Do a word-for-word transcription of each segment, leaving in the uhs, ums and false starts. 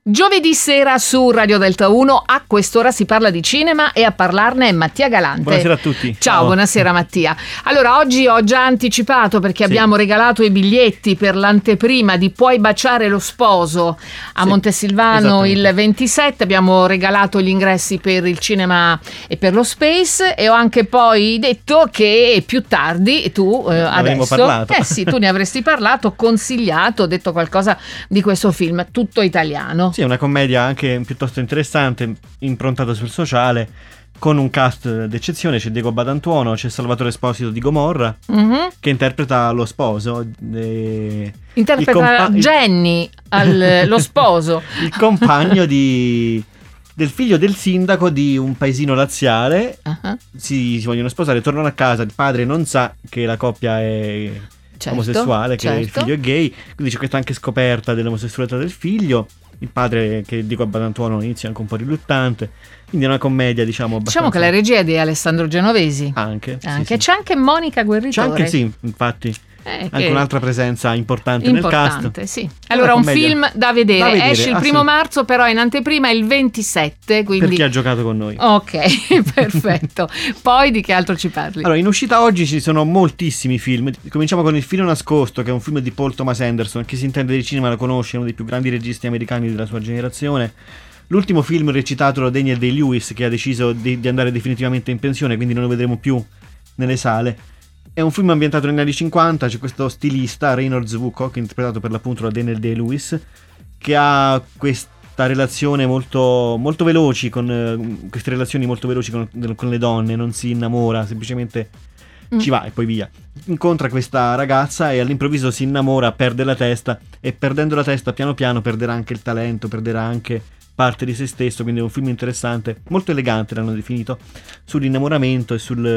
Giovedì sera su Radio Delta uno a quest'ora si parla di cinema e a parlarne è Mattia Galante. Buonasera a tutti. Ciao, Ciao. Buonasera Mattia. Allora, oggi ho già anticipato perché sì. abbiamo regalato i biglietti per l'anteprima di Puoi baciare lo sposo a sì, Montesilvano il ventisette, abbiamo regalato gli ingressi per il cinema e per lo Space e ho anche poi detto che più tardi tu eh, adesso parlato. Eh sì, tu ne avresti parlato, consigliato, detto qualcosa di questo film tutto italiano. Sì, è una commedia anche piuttosto interessante, improntata sul sociale, con un cast d'eccezione. C'è Diego Badantuono, c'è Salvatore Esposito di Gomorra, mm-hmm. che interpreta lo sposo. Eh, interpreta compa- Jenny, al, lo sposo. Il compagno di... del figlio del sindaco di un paesino laziale. Uh-huh. Si, si vogliono sposare, tornano a casa, il padre non sa che la coppia è... Certo, omosessuale, che certo. il figlio è gay, quindi c'è questa anche scoperta dell'omosessualità del figlio. Il padre, che dico a Badantuono, inizia anche un po' riluttante, quindi è una commedia, diciamo, abbastanza... Diciamo che la regia è di Alessandro Genovesi. Anche, anche. Sì, sì. C'è anche Monica Guerritore. C'è anche, sì, infatti. Eh, anche un'altra presenza importante, importante nel cast. Sì. Allora, un film da vedere. da vedere. Esce il primo marzo, però in anteprima il ventisette. Quindi... Per chi ha giocato con noi. Ok, perfetto. Poi di che altro ci parli? Allora, in uscita oggi ci sono moltissimi film. Cominciamo con Il filo nascosto, che è un film di Paul Thomas Anderson. Chi si intende di cinema lo conosce, è uno dei più grandi registi americani della sua generazione. L'ultimo film recitato da Daniel Day-Lewis, che ha deciso di, di andare definitivamente in pensione, quindi non lo vedremo più nelle sale. È un film ambientato negli anni cinquanta, c'è questo stilista, Reynolds Woodcock, interpretato per l'appunto da Daniel Day-Lewis, che ha questa relazione molto, molto veloci, con uh, queste relazioni molto veloci con, con le donne, non si innamora, semplicemente mm. ci va e poi via. Incontra questa ragazza e all'improvviso si innamora, perde la testa e perdendo la testa piano piano perderà anche il talento, perderà anche parte di se stesso, quindi è un film interessante, molto elegante l'hanno definito, sull'innamoramento e sul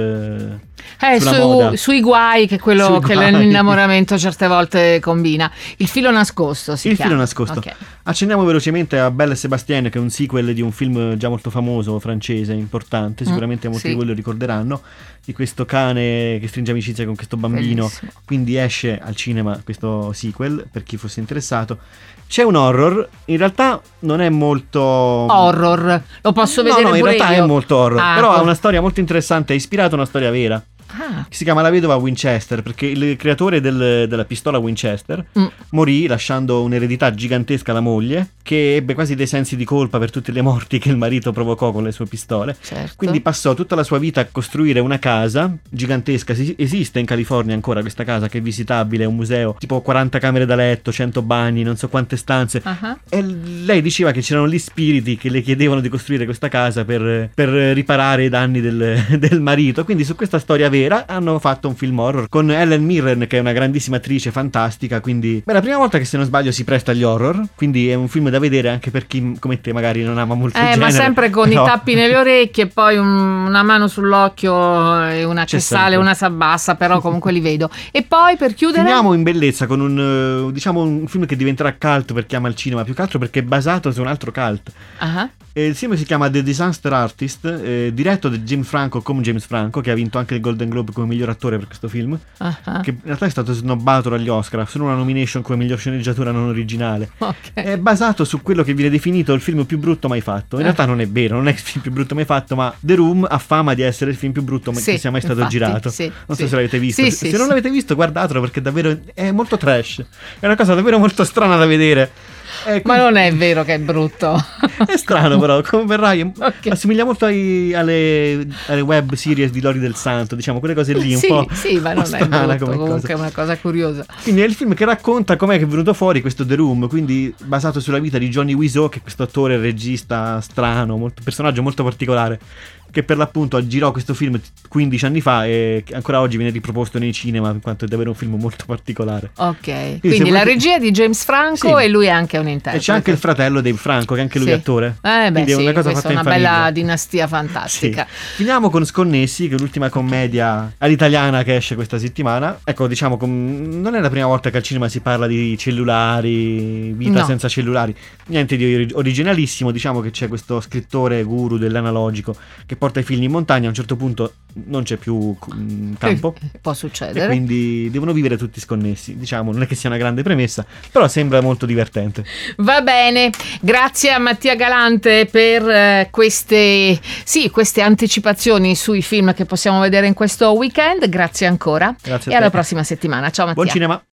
eh, sulla su, moda. Sui guai che quello sui che guai. L'innamoramento certe volte combina. Il filo nascosto si Il chiama. filo nascosto. Okay. Accenniamo velocemente a Belle et Sébastien, che è un sequel di un film già molto famoso, francese, importante, sicuramente mm, molti sì. di voi lo ricorderanno, di questo cane che stringe amicizia con questo bambino. Bellissimo. Quindi esce al cinema questo sequel, per chi fosse interessato. C'è un horror, in realtà non è molto... Horror, lo posso vedere no, no, pure in realtà io. è molto horror, ah, però oh. ha una storia molto interessante, è ispirato a una storia vera. Ah. Che si chiama La vedova Winchester, perché il creatore del, della pistola Winchester mm. morì lasciando un'eredità gigantesca alla moglie, che ebbe quasi dei sensi di colpa per tutte le morti che il marito provocò con le sue pistole. Certo. Quindi passò tutta la sua vita a costruire una casa gigantesca. Esiste in California ancora questa casa, che è visitabile, è un museo, tipo quaranta camere da letto, cento bagni, non so quante stanze. Uh-huh. E lei diceva che c'erano gli spiriti che le chiedevano di costruire questa casa per, per riparare i danni del, del marito. Quindi su questa storia vera hanno fatto un film horror con Helen Mirren, che è una grandissima attrice fantastica, quindi beh, è la prima volta che, se non sbaglio, si presta agli horror, quindi è un film da vedere anche per chi come te magari non ama molto eh, il genere, ma sempre con però... i tappi nelle orecchie, poi un, una mano sull'occhio e una che sale, una s'abbassa, però comunque li vedo. E poi per chiudere finiamo in bellezza con un diciamo un film che diventerà cult per chi ama il cinema, più che altro perché è basato su un altro cult. Uh-huh. E il film si chiama The Disaster Artist, eh, diretto da James Franco, come James Franco, che ha vinto anche il Golden Globe come miglior attore per questo film, uh-huh. che in realtà è stato snobbato dagli Oscar, solo una nomination come miglior sceneggiatura non originale. Okay. È basato su quello che viene definito il film più brutto mai fatto. In uh-huh. realtà non è vero, non è il film più brutto mai fatto, ma The Room ha fama di essere il film più brutto sì, che sia mai stato infatti, girato. Sì, non sì. so se l'avete visto. Sì, se sì, se non sì. l'avete visto, guardatelo, perché davvero è molto trash. È una cosa davvero molto strana da vedere. Eh, quindi... Ma non è vero che è brutto. È strano, però, come verrai, okay. assomiglia molto ai, alle, alle web series di Lori del Santo, diciamo, quelle cose lì un sì, po'. Sì, ma non è brutto, come comunque cosa. È una cosa curiosa. Quindi è il film che racconta com'è che è venuto fuori questo The Room, quindi basato sulla vita di Johnny Wiseau, che è questo attore regista strano, molto, personaggio molto particolare, che per l'appunto girò questo film quindici anni fa e ancora oggi viene riproposto nei cinema, in quanto è davvero un film molto particolare. Ok, quindi, quindi la regia è di James Franco, sì. e lui è anche un interprete. E c'è anche il fratello Dave Franco, che anche lui sì. è attore. Eh beh, quindi sì, è una cosa questa fatta è una in bella famiglia. dinastia fantastica. Sì. Finiamo con Sconnessi, che è l'ultima commedia all'italiana che esce questa settimana. Ecco, diciamo, com- non è la prima volta che al cinema si parla di cellulari, vita no. senza cellulari, niente di originalissimo. Diciamo che c'è questo scrittore guru dell'analogico che porta i figli in montagna, a un certo punto non c'è più mh, campo. Può succedere. E quindi devono vivere tutti sconnessi. Diciamo, non è che sia una grande premessa, però sembra molto divertente. Va bene, grazie a Mattia Galante per eh, queste, sì, queste anticipazioni sui film che possiamo vedere in questo weekend. Grazie ancora. Grazie a e te. alla prossima settimana. Ciao Mattia. Buon cinema.